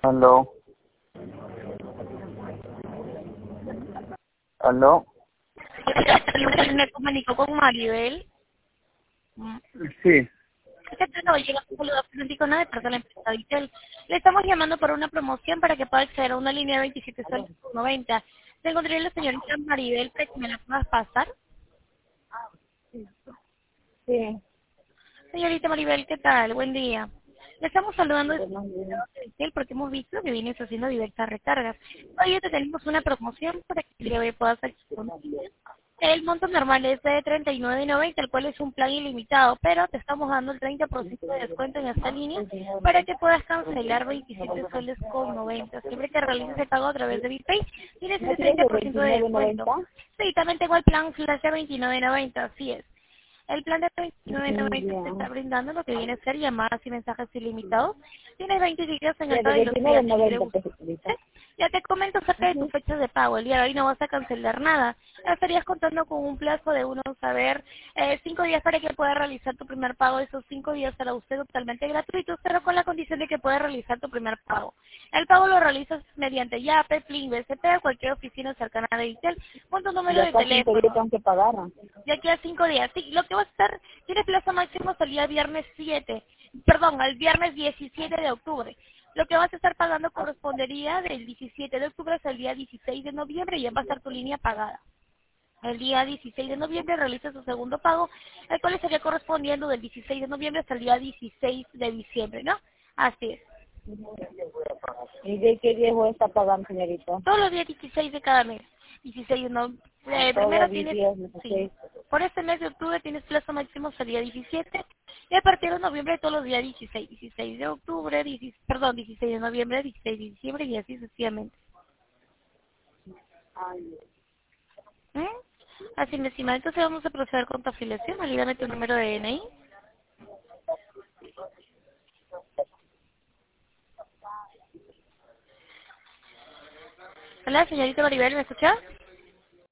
Aló, aló. Me comunico con Maribel. Sí, ¿Qué tal? Hoy llega un saludo auténtico de parte de la empresa Vitel. Le estamos llamando por una promoción para que pueda acceder a una línea de 27 soles por 90. ¿Se encontraría la señorita Maribel para que me la puedas pasar? Sí, Señorita Maribel, ¿qué tal? Buen día. Le estamos saludando desde buenos días. Vitel porque hemos visto que vienes haciendo diversas recargas. Hoy te tenemos una promoción para que el día de hoy puedas acceder. El monto normal es de 39.90, el cual es un plan ilimitado, pero te estamos dando el 30% de descuento en esta línea para que puedas cancelar 27 soles con 90. Siempre que realices el pago a través de BitPay, tienes ¿No el tienes de 30% de descuento. 29.90? Sí, también tengo el plan Flash de 29.90, así es. El plan de Mm, 29.90 te está ya. brindando lo que viene a ser llamadas y mensajes ilimitados. Tienes 20 gigas en el Ya, de dado y los que ya te libre 29.90 uso. pues, ahorita. ¿Sí? Ya te comento acerca de tu Ujú. fecha de pago. El día de hoy no vas a cancelar nada. Estarías contando con un plazo de unos, a ver, 5 días para que puedas realizar tu primer pago. Esos 5 días para usted totalmente gratuitos, pero con la condición de que puedas realizar tu primer pago. El pago lo realizas mediante YAPE, Plin, BCP o cualquier oficina cercana de Intel con tu número Ya de acá 5 días teléfono. tengo que pagar, ¿no? De aquí a 5 días. Sí, lo que va a estar, tiene plazo máximo hasta el día viernes 7, perdón, el viernes 17 de octubre. Lo que vas a estar pagando correspondería del 17 de octubre hasta el día 16 de noviembre y ya va a estar tu línea pagada. El día 16 de noviembre realiza su segundo pago, el cual estaría correspondiendo del 16 de noviembre hasta el día 16 de diciembre, ¿no? Así es. ¿Y de qué día voy a estar pagando, señorita? Todos los días 16 de cada mes. 16 no. Todos Primero los tienes, días, sí, 16. por este mes de octubre tienes plazo máximo hasta el día 17 y a partir de noviembre todos los días 16. 16 de octubre, 16 de noviembre, 16 de diciembre y así sucesivamente. ¿Mm? Así, mi estimada, entonces vamos a proceder con tu afiliación. Valídame tu número de DNI. Hola, señorita Maribel, ¿me escucha?